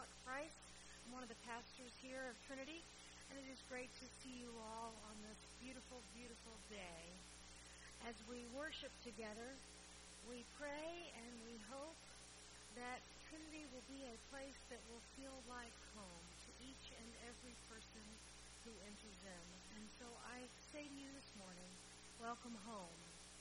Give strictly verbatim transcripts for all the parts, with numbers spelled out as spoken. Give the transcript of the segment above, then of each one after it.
Scott Price. I'm one of the pastors here of Trinity, and it is great to see you all on this beautiful, beautiful day. As we worship together, we pray and we hope that Trinity will be a place that will feel like home to each and every person who enters in. And so I say to you this morning, welcome home.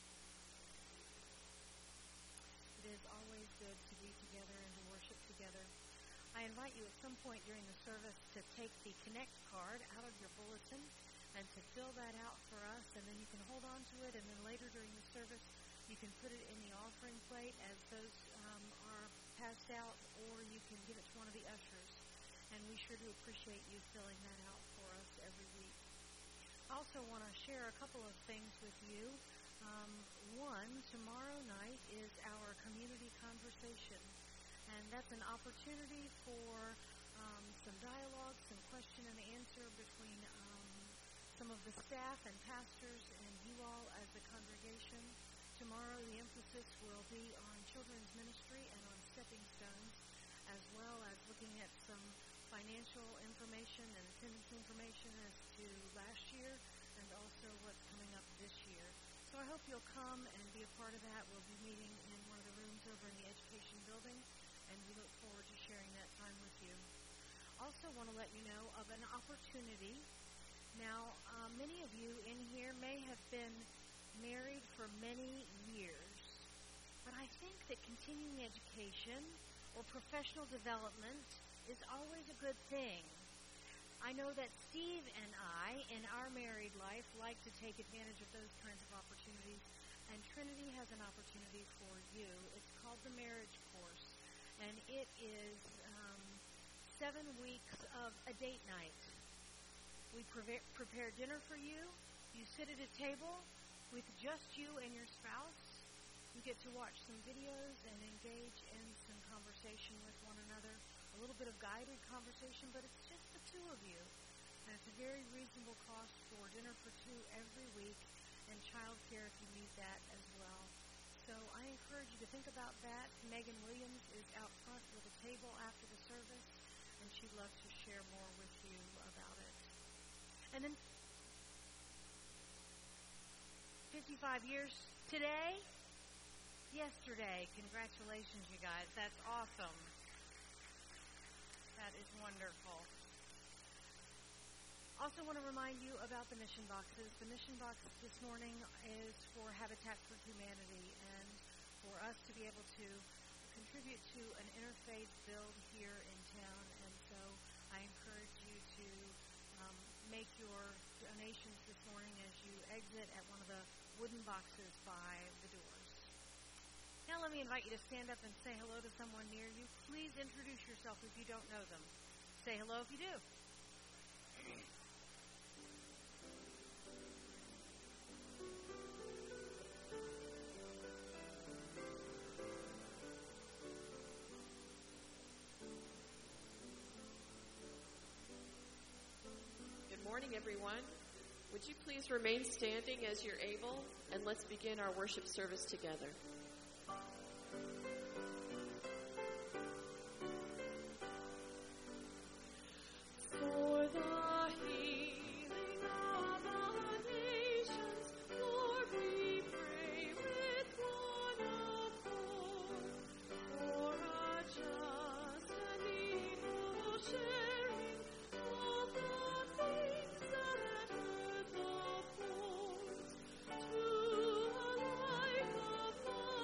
It is always good to be together and to worship together. I invite you at some point during the service to take the Connect card out of your bulletin and to fill that out for us, and then you can hold on to it, and then later during the service you can put it in the offering plate as those um, are passed out, or you can give it to one of the ushers. And we sure do appreciate you filling that out for us every week. I also want to share a couple of things with you. Um, one, tomorrow night is our community conversation, and that's an opportunity for um, some dialogue, some question and answer between um, some of the staff and pastors and you all as a congregation. Tomorrow the emphasis will be on children's ministry and on stepping stones, as well as looking at some financial information and attendance information as to last year and also what's coming up this year. So I hope you'll come and be a part of that. We'll be meeting in one of the rooms over in the education building, and we look forward to sharing that time with you. Also want to let you know of an opportunity. Now, uh, many of you in here may have been married for many years, but I think that continuing education or professional development is always a good thing. I know that Steve and I, in our married life, like to take advantage of those kinds of opportunities, and Trinity has an opportunity for you. It's called the Marriage Course, and it is um, seven weeks of a date night. We pre- prepare dinner for you. You sit at a table with just you and your spouse. You get to watch some videos and engage in some conversation with one another. A little bit of guided conversation, but it's just the two of you. And it's a very reasonable cost for dinner for two every week, and childcare if you need that as well. So I encourage you to think about that. Megan Williams is out front with a table after the service, and she'd love to share more with you about it. And then fifty-five years today, yesterday. Congratulations, you guys. That's awesome. That is wonderful. Also want to remind you about the mission boxes. The mission box this morning is for Habitat for Humanity and for us to be able to contribute to an interfaith build here in town. And so I encourage you to um, make your donations this morning as you exit at one of the wooden boxes by the doors. Now let me invite you to stand up and say hello to someone near you. Please introduce yourself if you don't know them. Say hello if you do. Good morning, everyone. Would you please remain standing as you're able, and let's begin our worship service together. For the healing of the nations, Lord, we pray with one accord. For a just and equal sharing of the things that earth affords, to a life of love.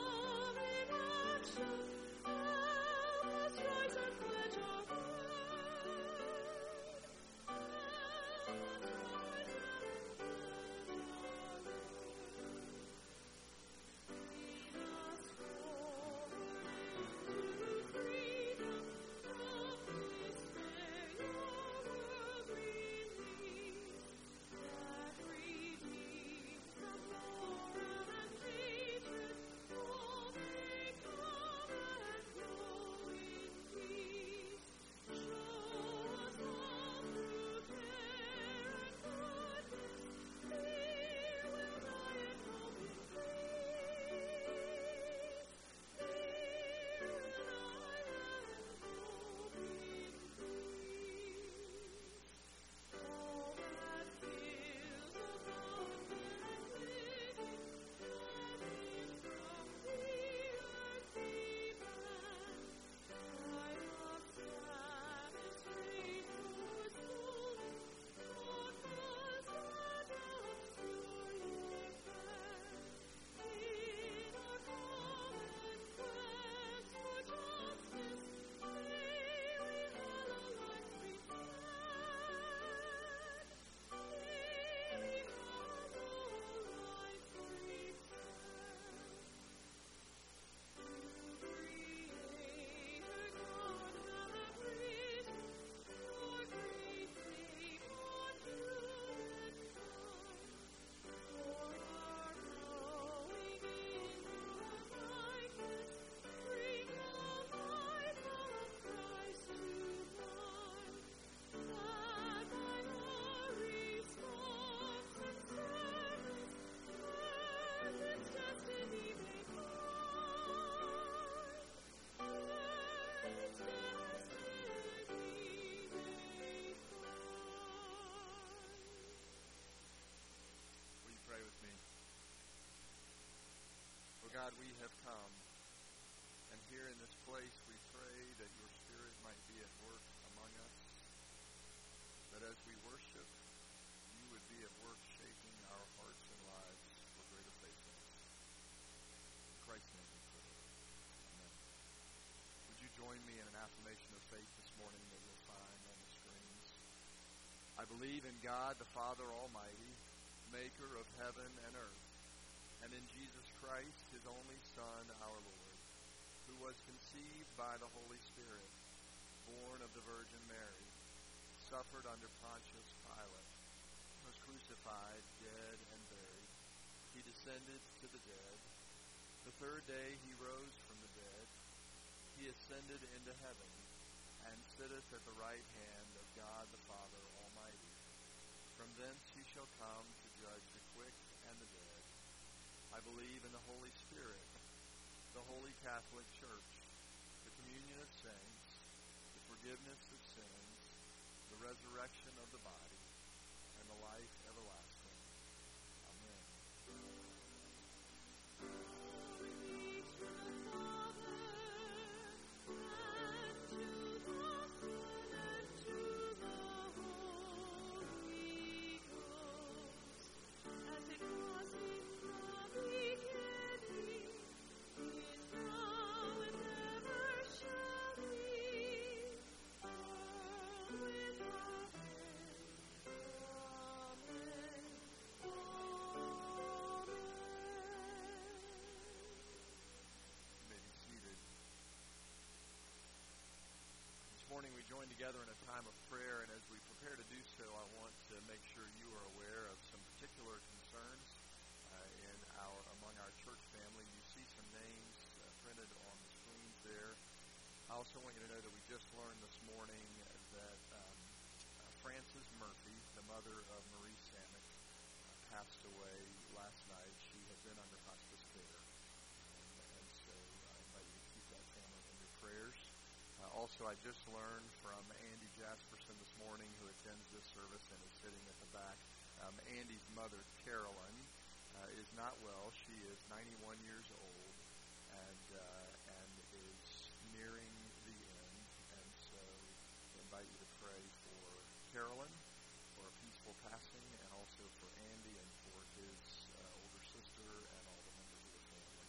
God, we have come, and here in this place we pray that your Spirit might be at work among us, that as we worship, you would be at work shaping our hearts and lives for greater faithfulness. In Christ's name we pray. Amen. Would you join me in an affirmation of faith this morning that you'll find on the screens? I believe in God, the Father Almighty, maker of heaven and earth, and in Jesus Christ, his only Son, our Lord, who was conceived by the Holy Spirit, born of the Virgin Mary, suffered under Pontius Pilate, was crucified, dead, and buried. He descended to the dead. The third day he rose from the dead. He ascended into heaven, and sitteth at the right hand of God the Father Almighty. From thence he shall come to judge the quick and the dead. I believe in the Holy Spirit, the Holy Catholic Church, the communion of saints, the forgiveness of sins, the resurrection of the body, and the life everlasting. Amen. Morning we join together in a time of prayer, and as we prepare to do so, I want to make sure you are aware of some particular concerns uh, in our among our church family. You see some names uh, printed on the screens there. I also want you to know that we just learned this morning that um, uh, Frances Murphy, the mother of Marie Samick, uh, passed away last night. She had been under hospice care, and, and so I invite you to keep that family in your prayers. Uh, also, I just learned from Andy Jasperson this morning, who attends this service and is sitting at the back. Um, Andy's mother, Carolyn, uh, is not well. She is ninety-one years old and uh, and is nearing the end. And so I invite you to pray for Carolyn, for a peaceful passing, and also for Andy and for his uh, older sister and all the members of the family.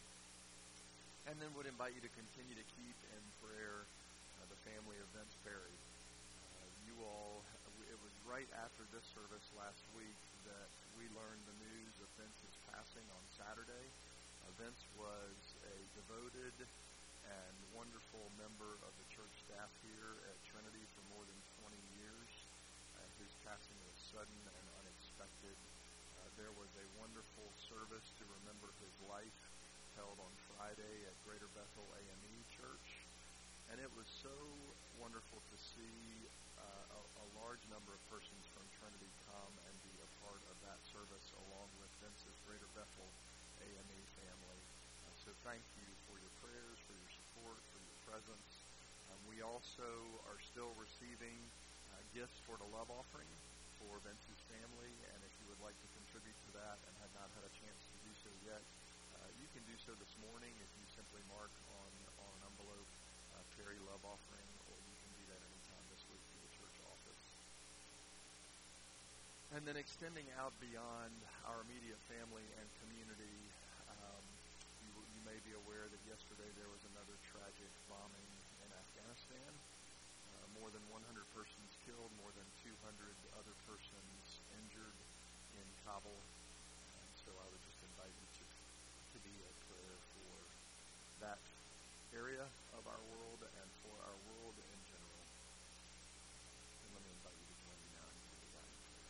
And then would invite you to continue to keep in prayer Uh, the family of Vince Perry. Uh, you all, it was right after this service last week that we learned the news of Vince's passing on Saturday. Uh, Vince was a devoted and wonderful member of the church staff here at Trinity for more than twenty years. Uh, his passing was sudden and unexpected. Uh, there was a wonderful service to remember his life held on Friday at Greater Bethel A M E Church. And it was so wonderful to see uh, a, a large number of persons from Trinity come and be a part of that service along with Vince's Greater Bethel A M E family. Uh, so thank you for your prayers, for your support, for your presence. Um, we also are still receiving uh, gifts for the love offering for Vince's family, and if you would like to contribute to that and have not had a chance to do so yet, uh, you can do so this morning if you simply mark on, on an envelope Uh, Perry Love Offering, or you can do that anytime this week through the church office. And then extending out beyond our immediate family and community, um, you, you may be aware that yesterday there was another tragic bombing in Afghanistan. Uh, more than one hundred persons killed, more than two hundred other persons injured in Kabul. And so I would just invite you to, to be a prayer for that area of our world and for our world in general. And let me invite you to join me now in the guiding prayer.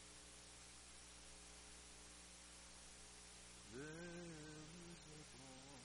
There is a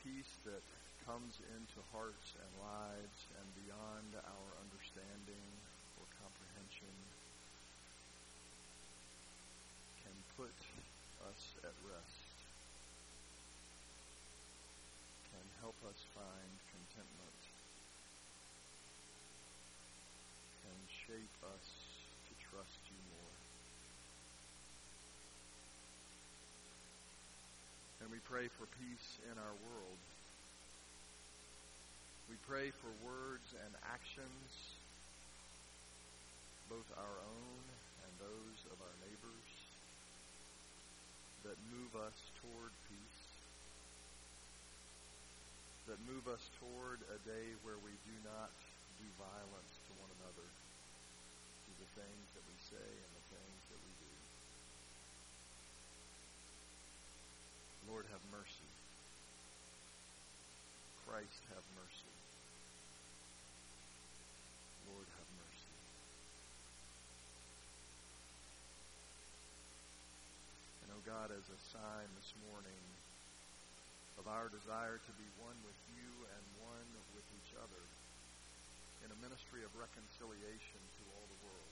peace that comes into hearts and lives and beyond our understanding or comprehension can put us at rest, can help us find contentment, can shape us to trust you more. And we pray for peace in our world. We pray for words and actions, both our own and those of our neighbors, that move us toward peace, that move us toward a day where we do not do violence to one another through the things that we say and the things that we do. Lord, have mercy. Christ, have mercy. Lord, have mercy. And, oh God, as a sign this morning of our desire to be one with you and one with each other in a ministry of reconciliation to all the world,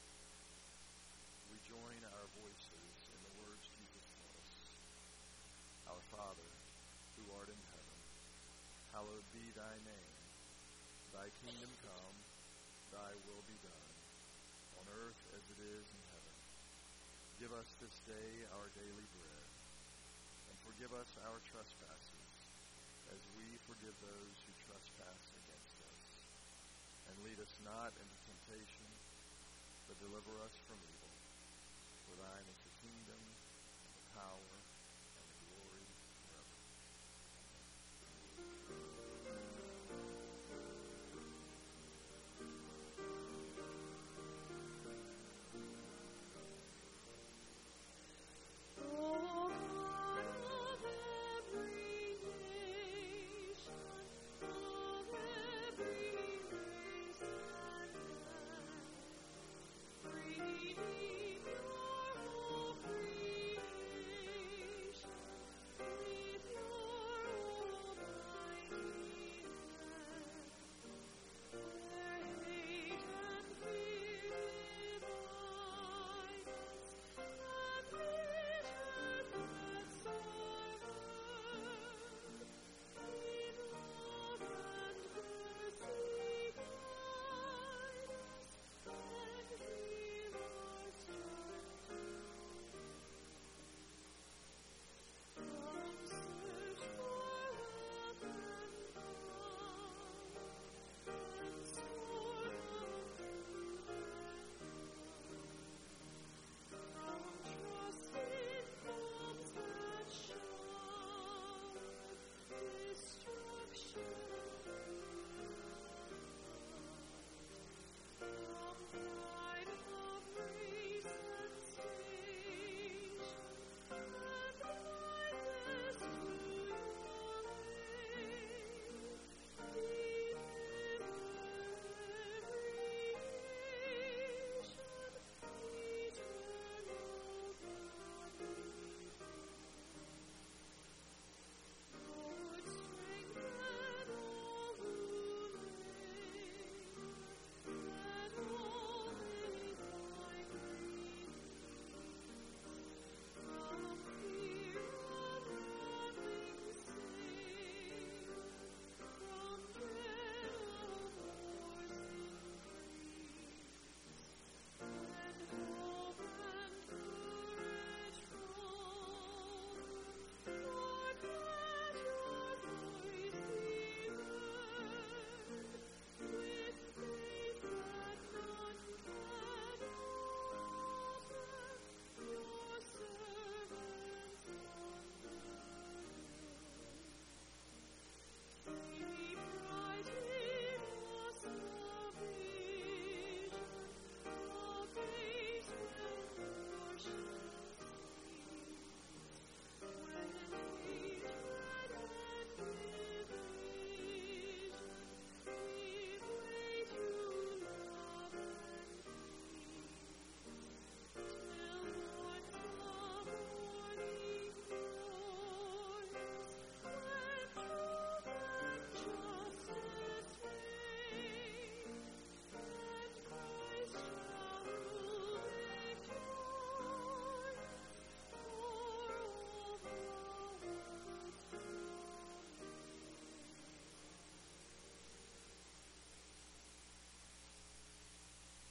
we join our voices in the words Jesus taught us. Our Father, who art in heaven, hallowed be thy name. Thy kingdom come, thy will be done, on earth as it is in heaven. Give us this day our daily bread, and forgive us our trespasses, as we forgive those who trespass against us. And lead us not into temptation, but deliver us from evil. For thine is the kingdom, and the power, and the glory forever. Breathing your holy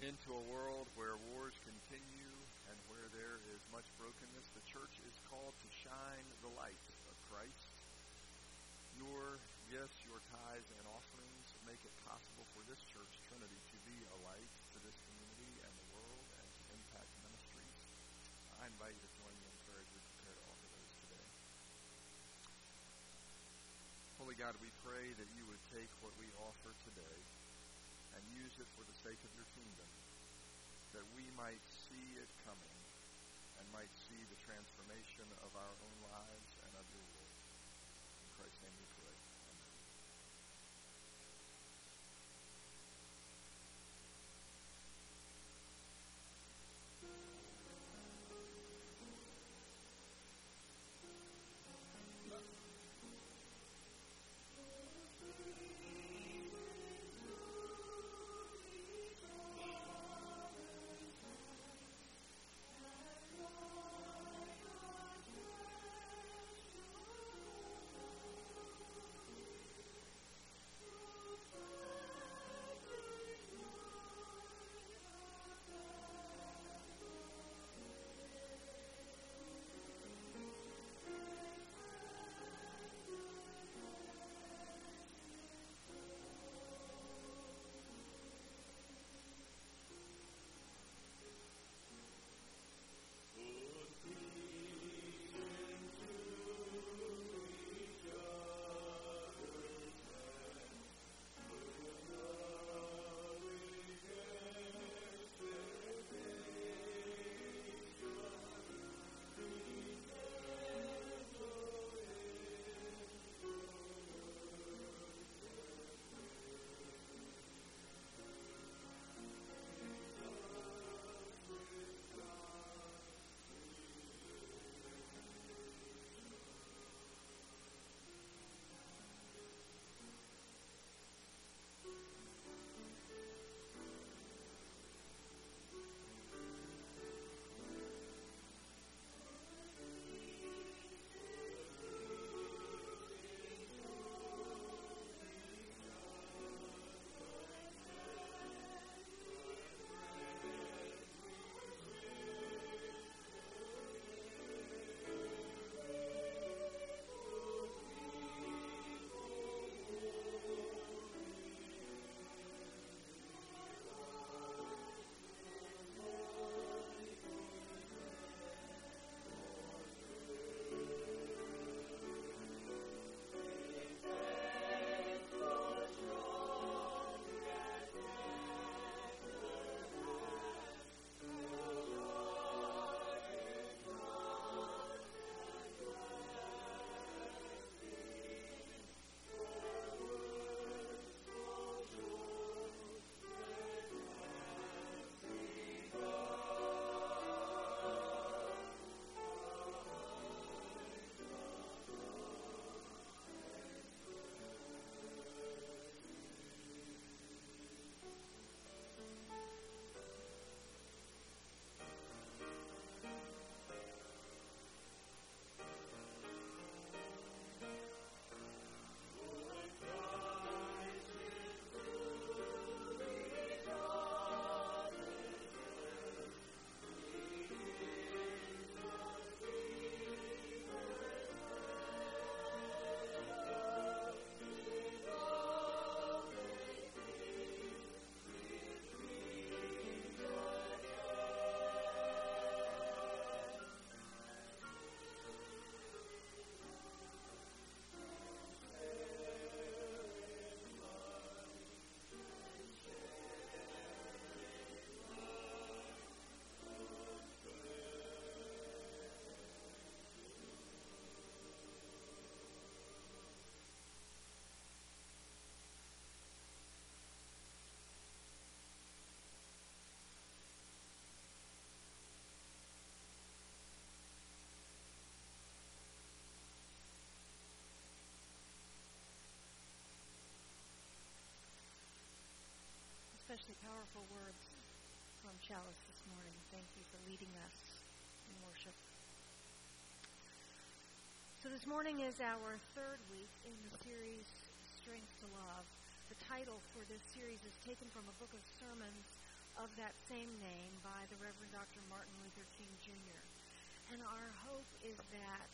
into a world where wars continue and where there is much brokenness, the church is called to shine the light of Christ. Your gifts, your tithes, and offerings make it possible for this church, Trinity, to be a light to this community and the world and to impact ministries. I invite you to join me in prayer as we prepare to offer those today. Holy God, we pray that you would take what we offer today and use it for the sake of your kingdom, that we might see it coming and might see the transformation of our own lives and of your world. In Christ's name we pray. Amen. especially powerful words from Chalice this morning. Thank you for leading us in worship. So this morning is our third week in the series, Strength to Love. The title for this series is taken from a book of sermons of that same name by the Reverend Doctor Martin Luther King Junior And our hope is that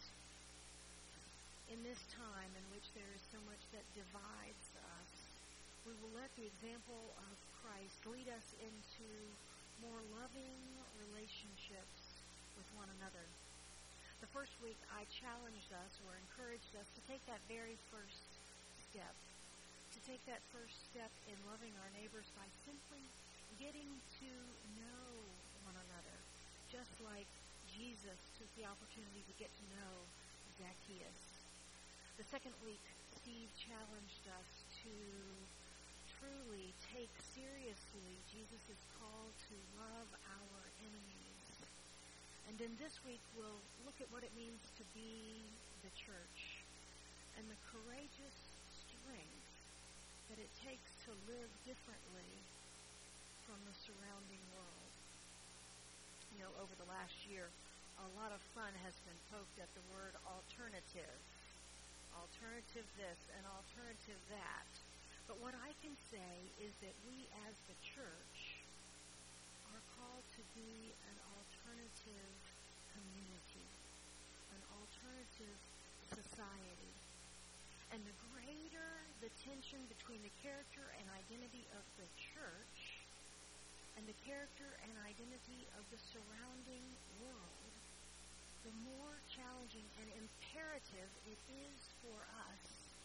in this time in which there is so much that divides us, we will let the example of Christ lead us into more loving relationships with one another. The first week I challenged us or encouraged us to take that very first step, to take that first step in loving our neighbors by simply getting to know one another, just like Jesus took the opportunity to get to know Zacchaeus. The second week, Steve challenged us to truly take seriously Jesus' call to love our enemies. And then this week, we'll look at what it means to be the church and the courageous strength that it takes to live differently from the surrounding world. You know, over the last year, a lot of fun has been poked at the word alternative. Alternative this and alternative that. But what I can say is that we as the church are called to be an alternative community, an alternative society. And the greater the tension between the character and identity of the church and the character and identity of the surrounding world, the more challenging and imperative it is for us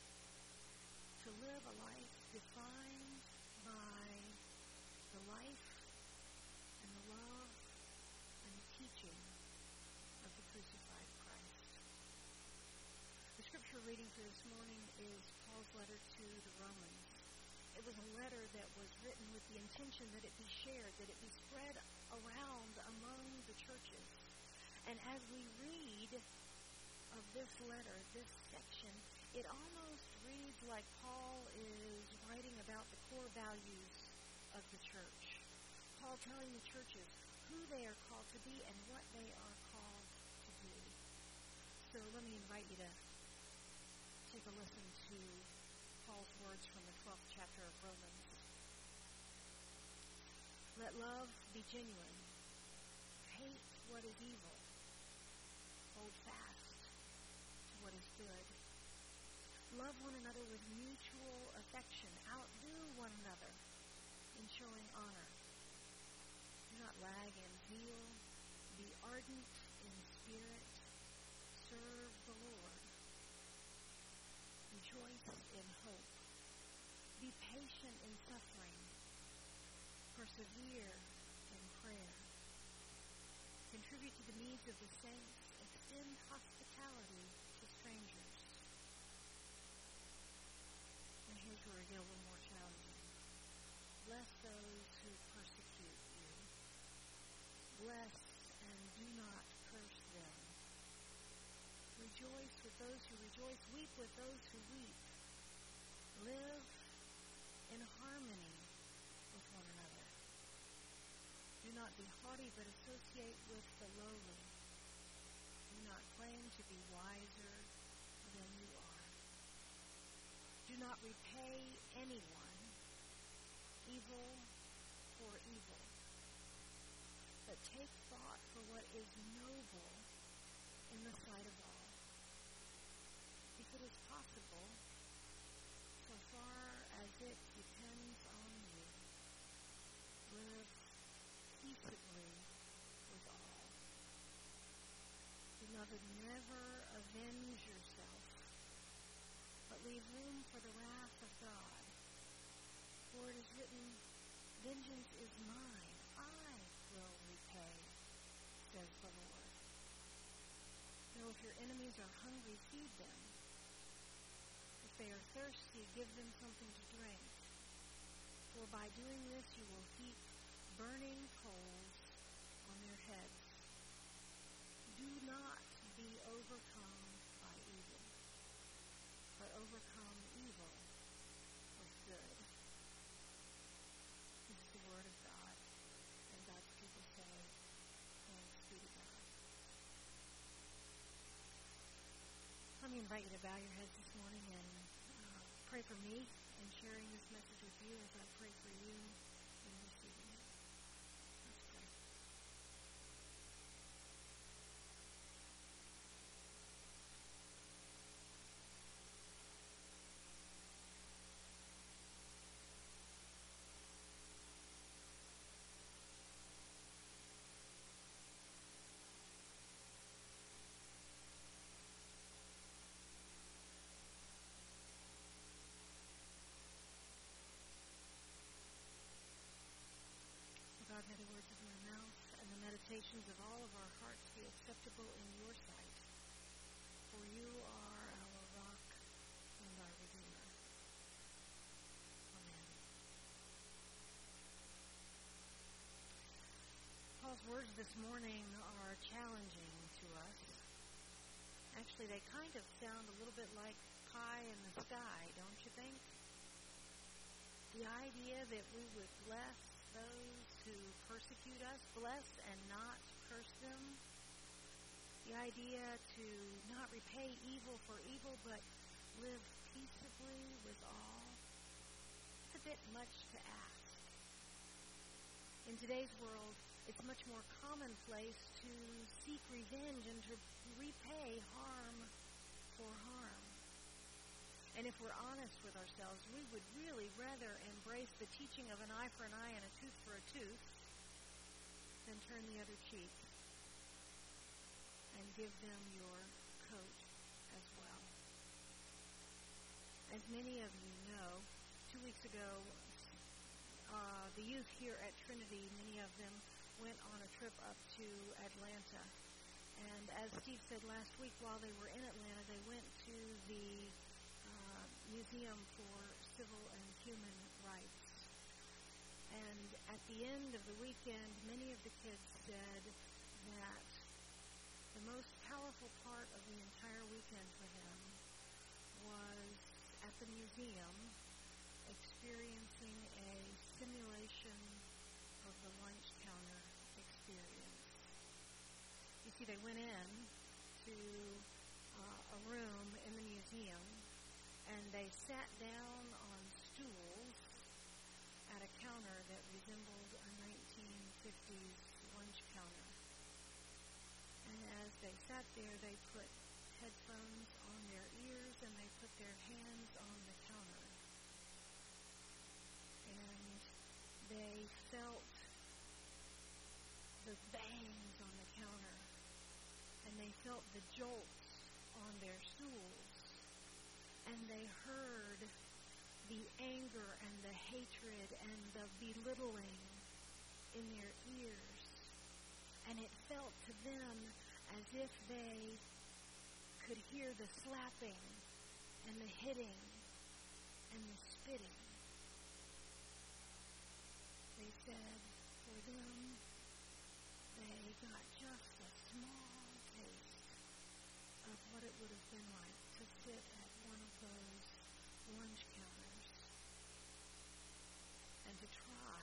to live a life defined by the life and the love and the teaching of the crucified Christ. The scripture reading for this morning is Paul's letter to the Romans. It was a letter that was written with the intention that it be shared, that it be spread around among the churches. And as we read of this letter, this section, it almost reads like Paul is writing about the core values of the church. Paul telling the churches who they are called to be and what they are called to do. So let me invite you to take a listen to Paul's words from the twelfth chapter of Romans. Let love be genuine. Hate what is evil. Hold fast to what is good. Love one another with mutual affection. Outdo one another in showing honor. Do not lag in zeal. Be ardent in spirit. Serve the Lord. Rejoice in hope. Be patient in suffering. Persevere in prayer. Contribute to the needs of the saints. Extend hospitality to strangers. And here's where we get a little more challenging. Bless those who persecute you. Bless and do not curse them. Rejoice with those who rejoice. Weep with those who weep. Live in harmony with one another. Do not be haughty, but associate with the lowly. Do not claim to be wiser than you are. Do not repay anyone evil for evil, but take thought for what is noble in the sight of all. If it is possible, so far as it depends on you, live peaceably with all. Beloved, never avenge yourself, but leave room for the wrath of God. For it is written, vengeance is mine, I will repay, says the Lord. Now if your enemies are hungry, feed them. If they are thirsty, give them something to drink. For by doing this you will heap burning coals on their heads. Do not be overcome by evil, but overcome evil with good. This is the word of God, and God's people say, thanks be to God. Let me invite you to bow your heads this morning and uh, pray for me in sharing this message with you as I pray for you in receiving it. meditations of all of our hearts be acceptable in your sight. For you are our rock and our Redeemer. Amen. Paul's words this morning are challenging to us. Actually, they kind of sound a little bit like pie in the sky, don't you think? The idea that we would bless those who persecute us, bless and not curse them. The idea to not repay evil for evil, but live peaceably with all. It's a bit much to ask. In today's world, it's much more commonplace to seek revenge and to repay harm for harm. And if we're honest with ourselves, we would really rather embrace the teaching of an eye for an eye and a tooth for a tooth than turn the other cheek and give them your coat as well. As many of you know, two weeks ago, uh, the youth here at Trinity, many of them went on a trip up to Atlanta. And as Steve said last week, while they were in Atlanta, they went to the uh, Museum for Civil and Human Rights. And at the end of the weekend, many of the kids said that the most powerful part of the entire weekend for them was at the museum experiencing a simulation of the lunch counter experience. You see, they went in to uh, a room in the museum, and they sat down on stools at a counter that resembled a nineteen fifties lunch counter. And as they sat there, they put headphones on their ears, and they put their hands on the counter. And they felt the bangs on the counter, and they felt the jolts on their stools, and they heard the anger and the hatred and the belittling in their ears, and it felt to them as if they could hear the slapping and the hitting and the spitting. They said for them, they got just a small taste of what it would have been like to sit at one of those lunch counters and to try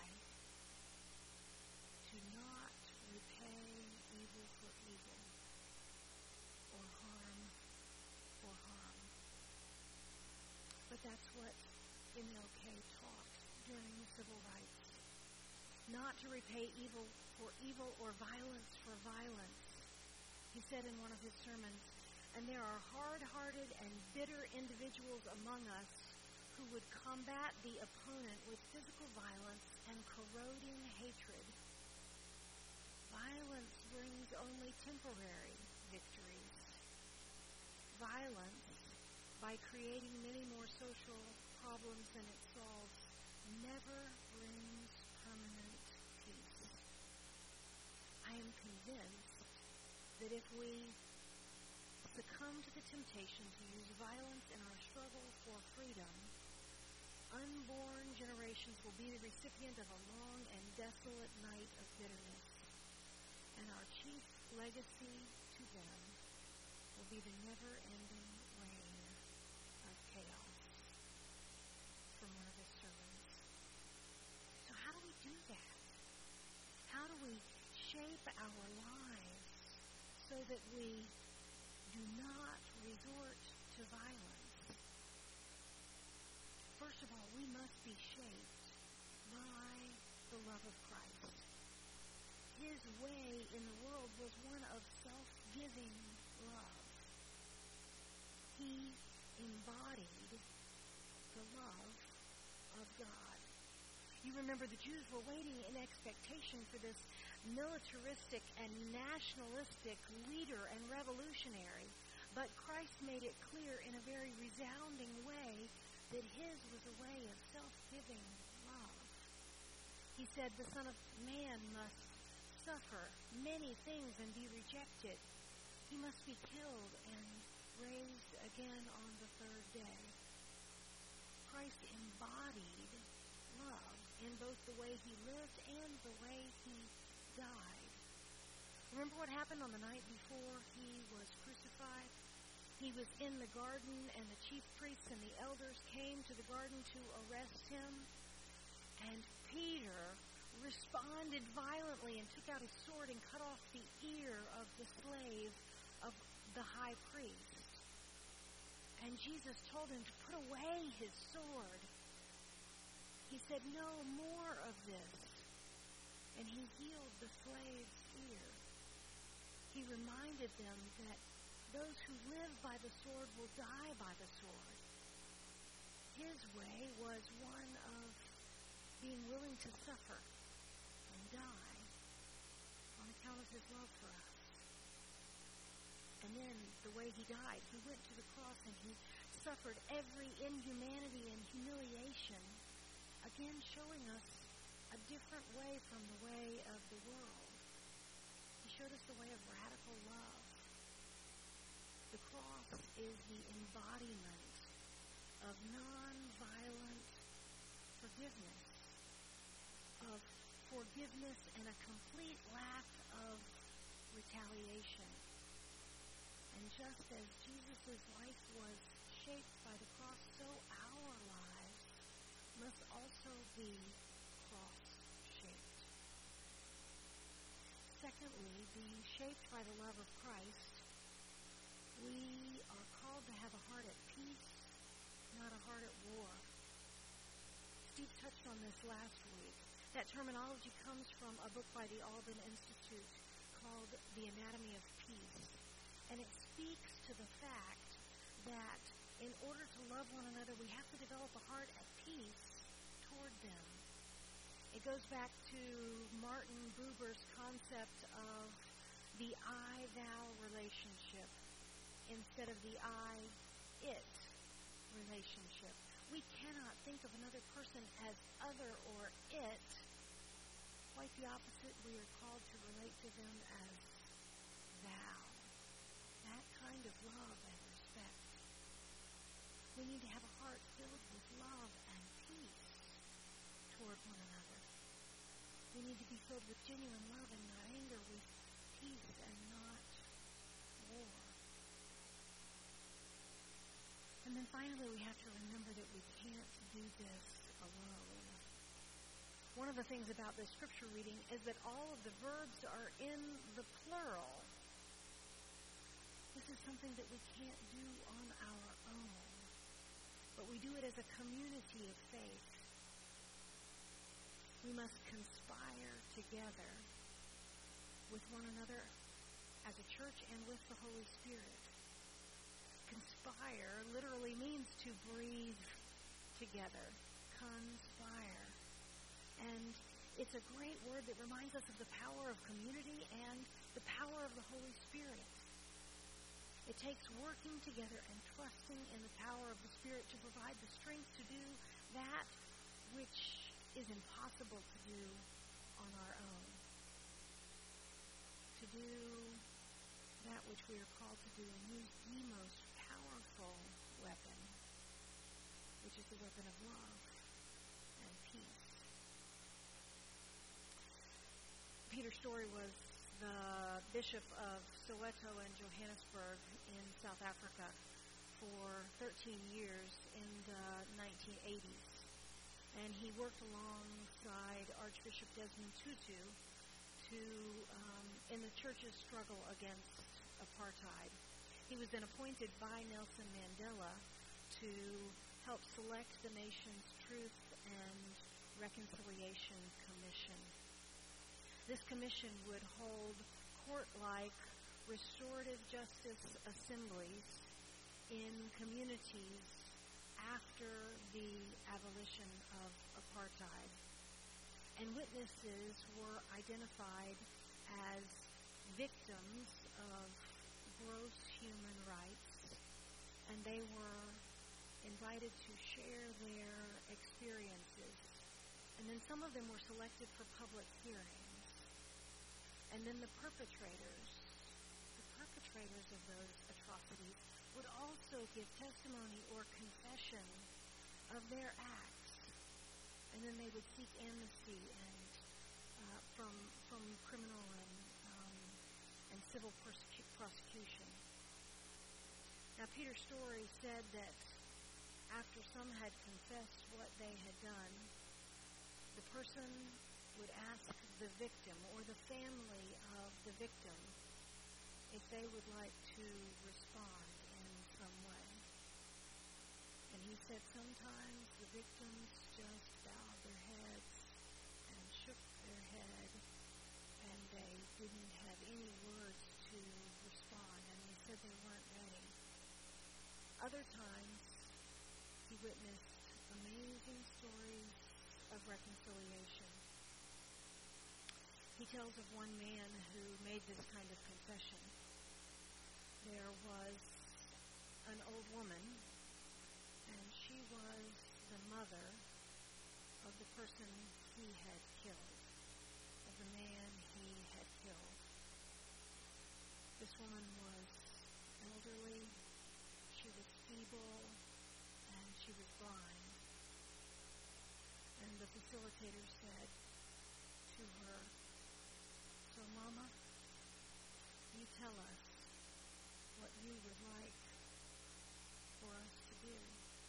to not repay evil for evil or harm for harm. But that's what M L K taught during the civil rights. Not to repay evil for evil or violence for violence. He said in one of his sermons, and there are hard-hearted and bitter individuals among us who would combat the opponent with physical violence and corroding hatred. Violence brings only temporary victories. Violence, by creating many more social problems than it solves, never brings permanent peace. I am convinced that if we succumb to the temptation to use violence in our struggle for freedom, unborn generations will be the recipient of a long and desolate night of bitterness, and our chief legacy to them will be the never-ending reign of chaos. From one of his sermons. So how do we do that? How do we shape our lives so that we do not resort to violence? First of all, we must be shaped by the love of Christ. His way in the world was one of self-giving love. He embodied the love of God. You remember the Jews were waiting in expectation for this militaristic and nationalistic leader and revolutionary, but Christ made it clear in a very resounding way that his was a way of self-giving love. He said the Son of Man must suffer many things and be rejected. He must be killed and raised again on the third day. Christ embodied love in both the way he lived and the way he died. Remember what happened on the night before he was crucified? He was in the garden, and the chief priests and the elders came to the garden to arrest him. And Peter responded violently and took out his sword and cut off the ear of the slave of the high priest. And Jesus told him to put away his sword. He said, "No more of this." And he healed the slave's ear. He reminded them that those who live by the sword will die by the sword. His way was one of being willing to suffer and die on account of his love for us. And then the way he died, he went to the cross and he suffered every inhumanity and humiliation, again showing us a different way from the way of the world. He showed us the way of radical love. The cross is the embodiment of non-violent forgiveness, of forgiveness and a complete lack of retaliation. And just as Jesus' life was shaped by the cross, so our lives must also be cross-shaped. Secondly, being shaped by the love of Christ, we are called to have a heart at peace, not a heart at war. Steve touched on this last week. That terminology comes from a book by the Alban Institute called The Anatomy of Peace. And it speaks to the fact that in order to love one another, we have to develop a heart at peace toward them. It goes back to Martin Buber's concept of the I-thou relationship instead of the I-it relationship. We cannot think of another person as other or it. Quite the opposite, we are called to relate to them as thou. That kind of love and respect. We need to have a heart filled with love and peace toward one another. We need to be filled with genuine love and not anger, with peace and not war. And then finally, we have to remember that we can't do this alone. One of the things about this scripture reading is that all of the verbs are in the plural. This is something that we can't do on our own, but we do it as a community of faith. We must conspire together with one another as a church and with the Holy Spirit. Conspire literally means to breathe together. Conspire. And it's a great word that reminds us of the power of community and the power of the Holy Spirit. It takes working together and trusting in the power of the Spirit to provide the strength to do that which is impossible to do on our own. To do that which we are called to do and use the most powerful weapon, which is the weapon of love and peace. Peter Story was the Bishop of Soweto and Johannesburg in South Africa for thirteen years in the nineteen eighties. And he worked alongside Archbishop Desmond Tutu to um, in the church's struggle against apartheid. He was then appointed by Nelson Mandela to help select the nation's Truth and Reconciliation Commission. This commission would hold court-like restorative justice assemblies in communities after the abolition of apartheid. And witnesses were identified as victims of gross human rights, and they were invited to share their experiences. And then some of them were selected for public hearings. And then the perpetrators, the perpetrators of those atrocities would also give testimony or confession of their acts. And then they would seek amnesty and uh, from from criminal and um, and civil persecu- prosecution. Now, Peter Story said that after some had confessed what they had done, the person would ask the victim or the family of the victim if they would like to respond in some way. And he said sometimes the victims just bowed their heads and shook their head, and they didn't have any words to respond, and they said they weren't ready. Other times, he witnessed amazing stories of reconciliation. He tells of one man who made this kind of confession. There was an old woman, and she was the mother of the person he had killed, of the man he had killed. This woman was elderly, she was feeble, and she was blind. And the facilitator said to her, "So, Mama, you tell us what you would like for us to do."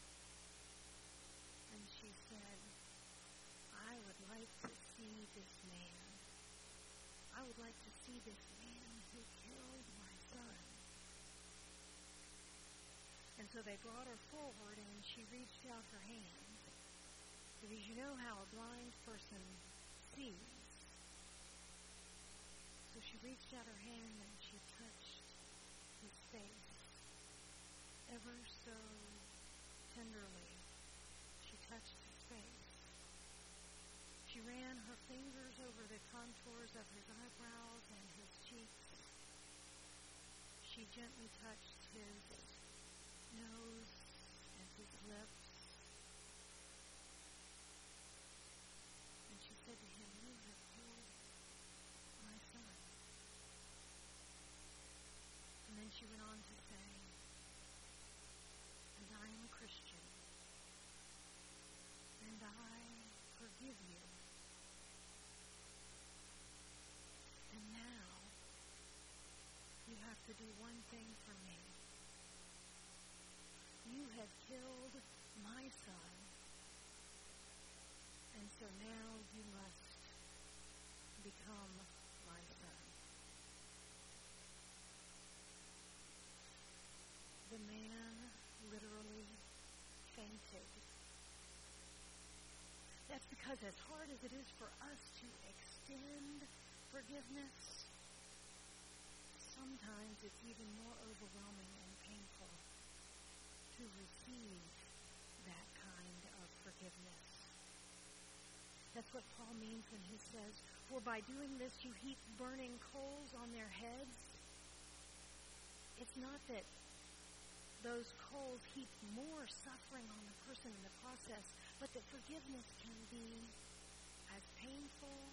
And she said, "I would like to see this man. I would like to see this man who killed my son." And so they brought her forward, and she reached out her hand. Because you know how a blind person sees. So she reached out her hand and she touched his face. Ever so tenderly, she touched his face. She ran her fingers over the contours of his eyebrows and his cheeks. She gently touched his nose and his lips. And she said to him, "You have killed my son." And then she went on to say, "And I am a Christian, and I forgive you. And now you have to do one thing for me. You have killed my son, and so now you must become my son." The man literally fainted. That's because as hard as it is for us to extend forgiveness, sometimes it's even more overwhelming and painful to receive that kind of forgiveness. That's what Paul means when he says, "For by doing this you heap burning coals on their heads." It's not that those coals heap more suffering on the person in the process, but that forgiveness can be as painful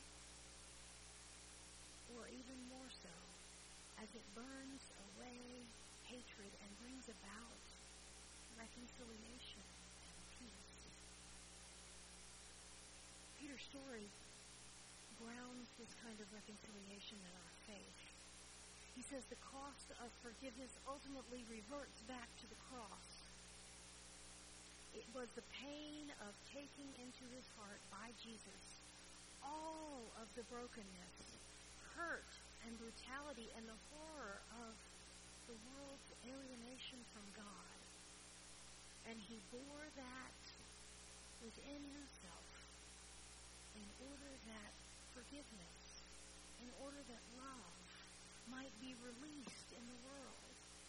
or even more so as it burns away hatred and brings about reconciliation and peace. Peter Story grounds this kind of reconciliation in our faith. He says the cost of forgiveness ultimately reverts back to the cross. It was the pain of taking into his heart by Jesus all of the brokenness, hurt, and brutality, and the horror of the world's alienation from God. And he bore that within himself in order that forgiveness, in order that love might be released in the world.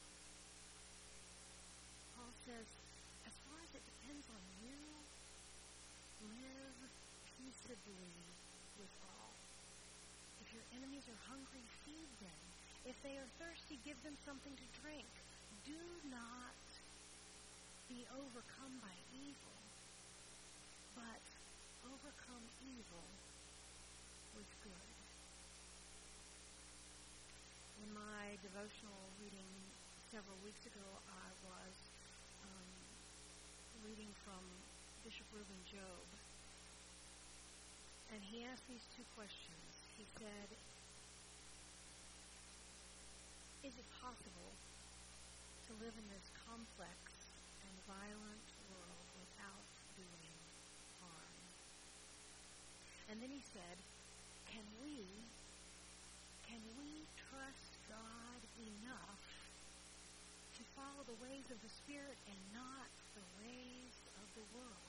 Paul says, as far as it depends on you, live peaceably with all. If your enemies are hungry, feed them. If they are thirsty, give them something to drink. Do not be overcome by evil, but overcome evil with good. devotional reading several weeks ago, I was um, reading from Bishop Reuben Job. And he asked these two questions. He said, is it possible to live in this complex and violent world without doing harm? And then he said, can we, can we trust God enough to follow the ways of the Spirit and not the ways of the world?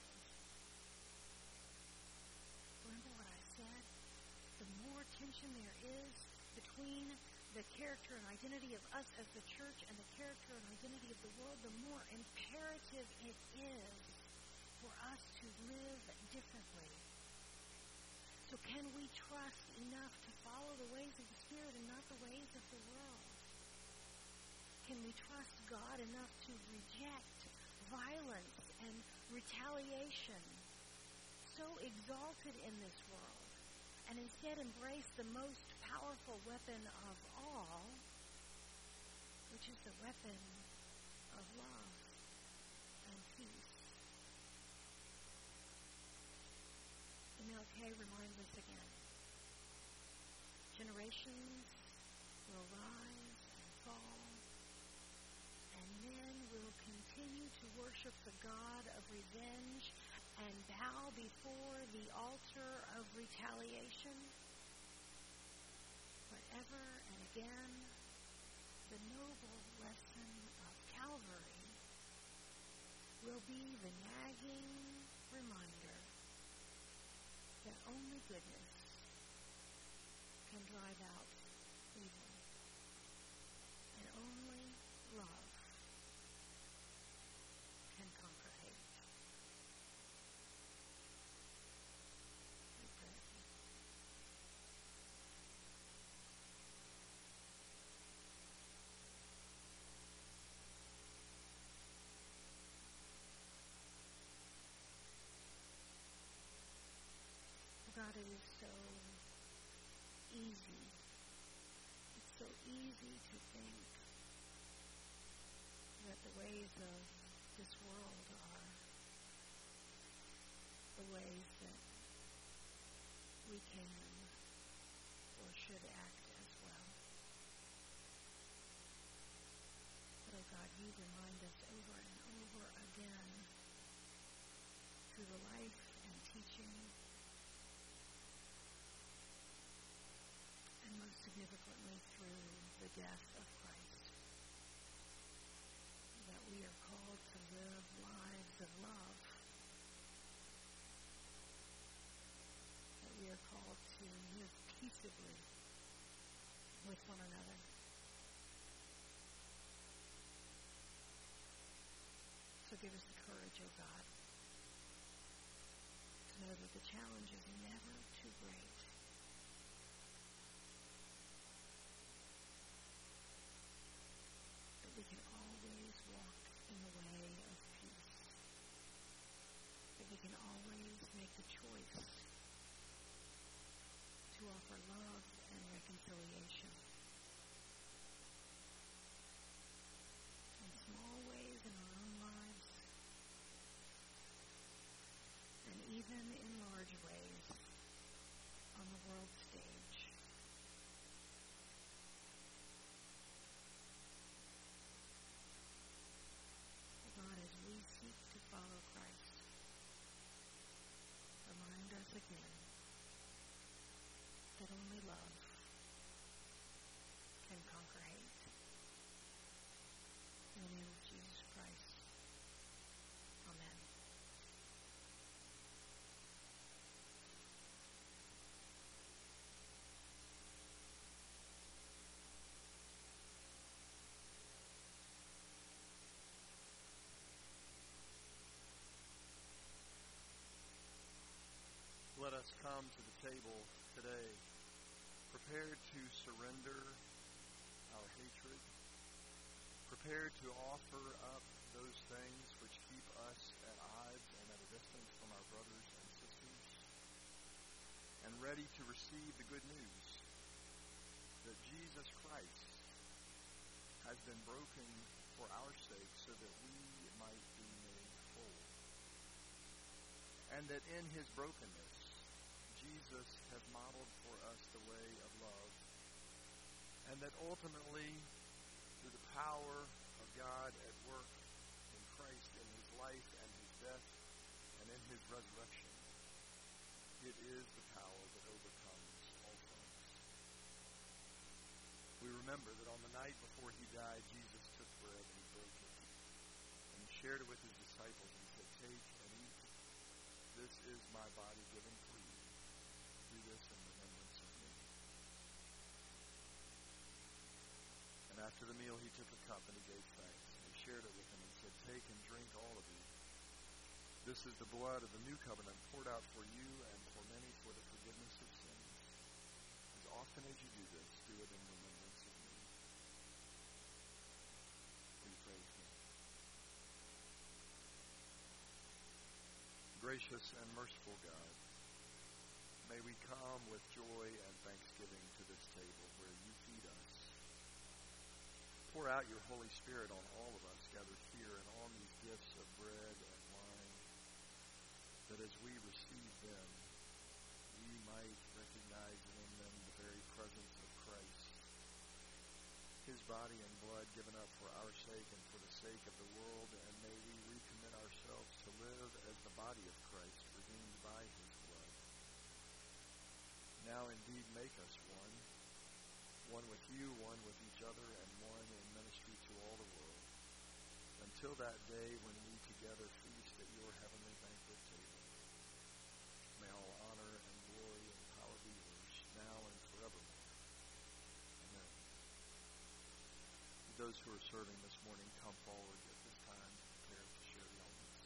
Remember what I said? The more tension there is between the character and identity of us as the church and the character and identity of the world, the more imperative it is for us to live differently. So can we trust enough to follow the ways of the Spirit and not the ways of the world? Can we trust God enough to reject violence and retaliation so exalted in this world, and instead embrace the most powerful weapon of all, which is the weapon of love and peace? M L K reminds us again, generations will rise and fall, and men will continue to worship the God of revenge and bow before the altar of retaliation. But ever and again, the noble lesson of Calvary will be the nagging reminder that only goodness can drive out evil, and only love can conquer hate. We pray. God, it is so easy. It's so easy to think that the ways of this world are the ways that we can or should act as well. But, oh God, you remind us over and over again through the life and teaching, and most significantly through the death of Christ, that we are called to live lives of love, that we are called to live peaceably with one another. So give us the courage, O God, to know that the challenge is never too great. We can always walk in the way of peace. That we can always make the choice to offer love and reconciliation. In small ways in our own lives, and even in large ways on the world stage. God, as we seek to follow Christ, remind us again that only love can conquer hate. In the name of Jesus Christ, amen. Let us come to the table today prepared to surrender our hatred, prepared to offer up those things which keep us at odds and at a distance from our brothers and sisters, and ready to receive the good news that Jesus Christ has been broken for our sake so that we might be made whole. And that in his brokenness, Jesus has modeled for us the way of love. And that ultimately, through the power of God at work in Christ, in his life and his death, and in his resurrection, it is the power that overcomes all things. We remember that on the night before he died, Jesus took bread and he broke it. And he shared it with his disciples and said, "Take and eat. This is my body given for you. Do this in remembrance of me." And after the meal, he took a cup and he gave thanks. And he shared it with them and said, "Take and drink, all of you. This is the blood of the new covenant poured out for you and for many for the forgiveness of sins. As often as you do this, do it in remembrance of me." Will you pray with me? Gracious and merciful God, may we come with joy and thanksgiving to this table where you feed us. Pour out your Holy Spirit on all of us gathered here and on these gifts of bread and wine, that as we receive them, we might recognize in them the very presence of Christ, his body and blood given up for our sake and for the sake of the world, and may we recommit ourselves to live as the body of Christ, redeemed by his blood. Now indeed make us one, one with you, one with each other, and one in ministry to all the world, until that day when we together feast at your heavenly banquet table. May all honor and glory and power be yours, now and forevermore. Amen. Those who are serving this morning, come forward at this time to prepare to share the elements.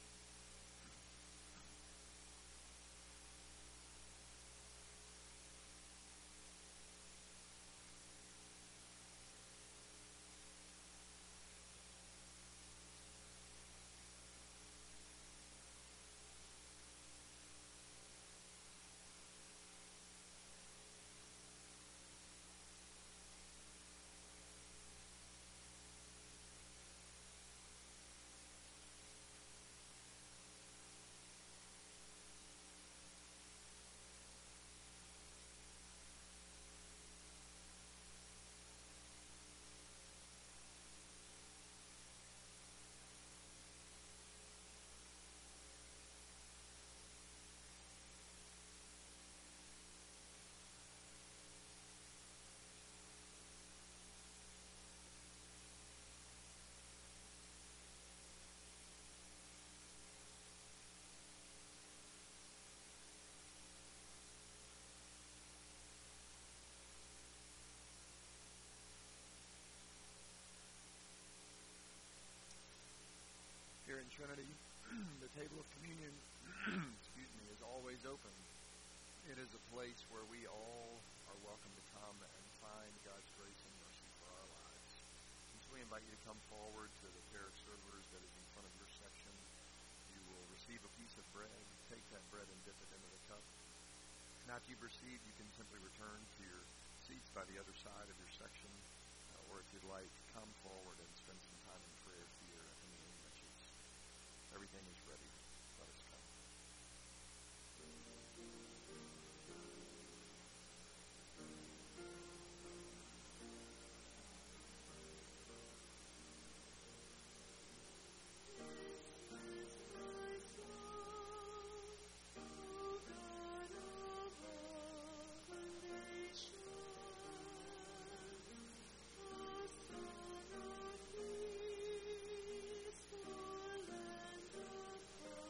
Here in Trinity, the table of communion excuse me, is always open. It is a place where we all are welcome to come and find God's grace and mercy for our lives. And so we invite you to come forward to the pair of servers that is in front of your section. You will receive a piece of bread. Take that bread and dip it into the cup. And after you've received, you can simply return to your seats by the other side of your section. Uh, or if you'd like, come forward and spend some time in prayer here at the meeting benches. Everything is ready. Let us come. Peace, full and of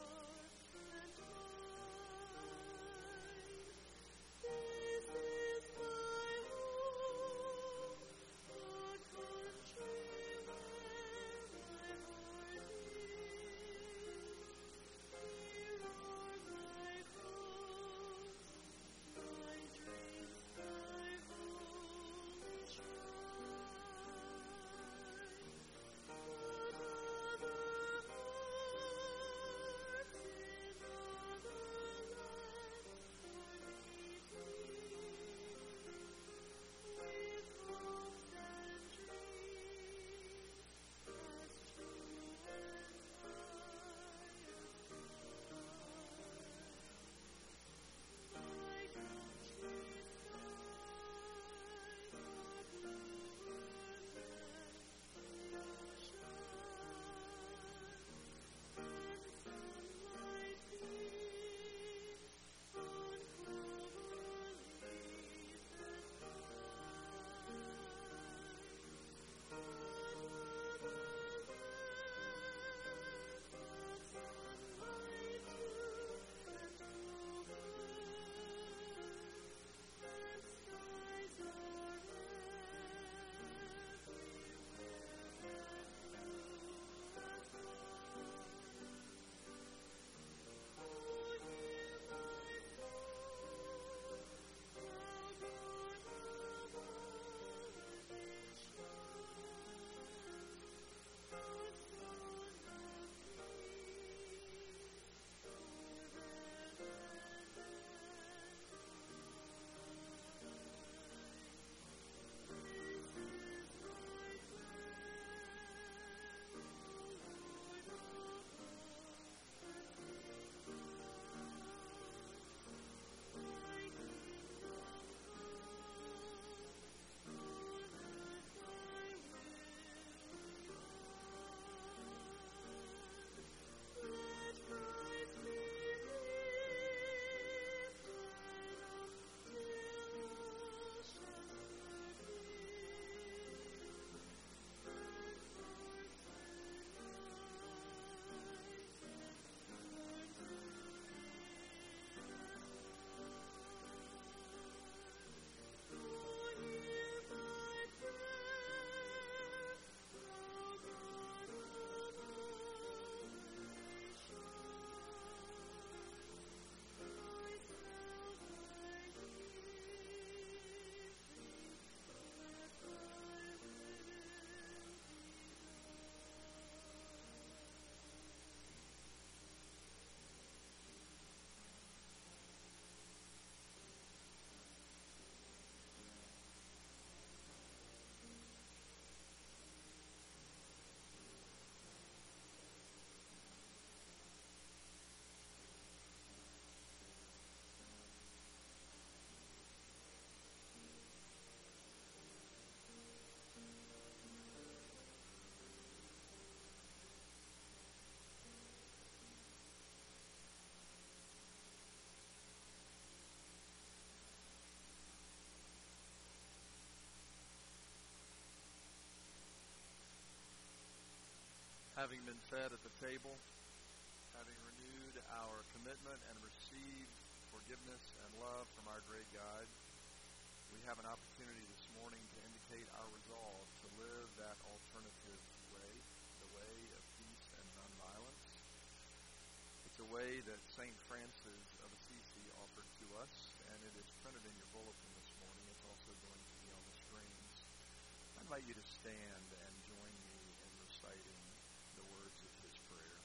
having been fed at the table, having renewed our commitment and received forgiveness and love from our great God, we have an opportunity this morning to indicate our resolve to live that alternative way, the way of peace and nonviolence. It's a way that Saint Francis of Assisi offered to us, and it is printed in your bulletin this morning. It's also going to be on the screens. I invite you to stand and join me in reciting the words of his prayer.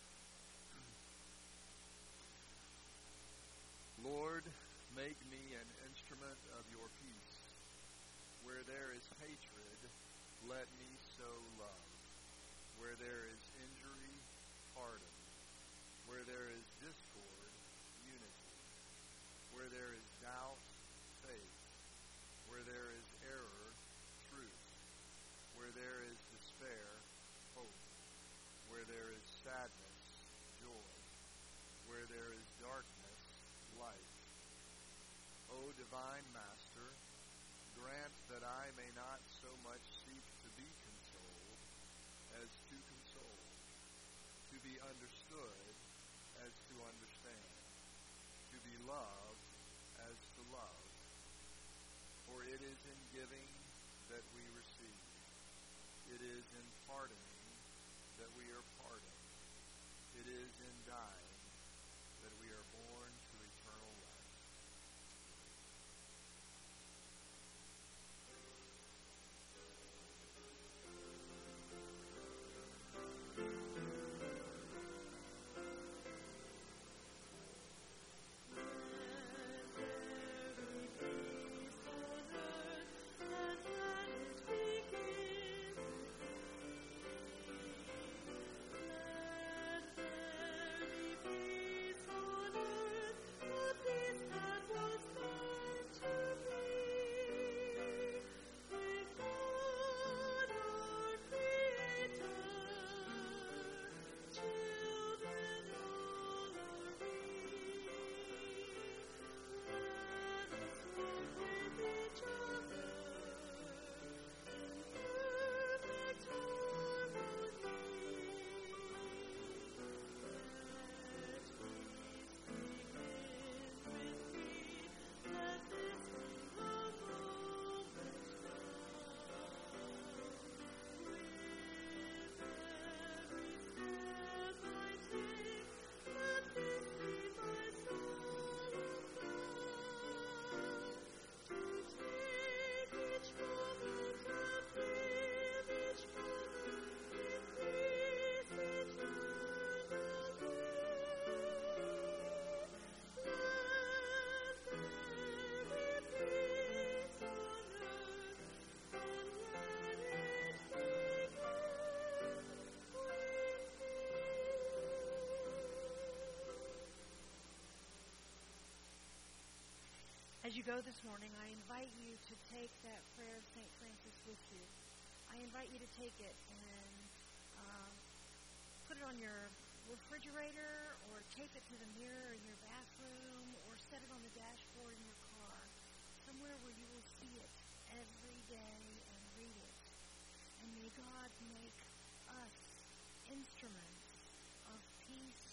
Lord, make me an instrument of your peace. Where there is hatred, let me sow love. Where there is injury, pardon. Where there is discord, unity. Where there is doubt, faith. Where there is error, truth. Where there is despair, hope. Where there is sadness, joy. Where there is darkness, light. O divine Master, grant that I may not so much seek to be consoled as to console, to be understood as to understand, to be loved as to love. For it is in giving that we receive. It is in pardoning that we are pardoned. It is in dying that we are born to eternal life. As you go this morning, I invite you to take that prayer of Saint Francis with you. I invite you to take it and uh, put it on your refrigerator or tape it to the mirror in your bathroom or set it on the dashboard in your car, somewhere where you will see it every day and read it. And may God make us instruments of peace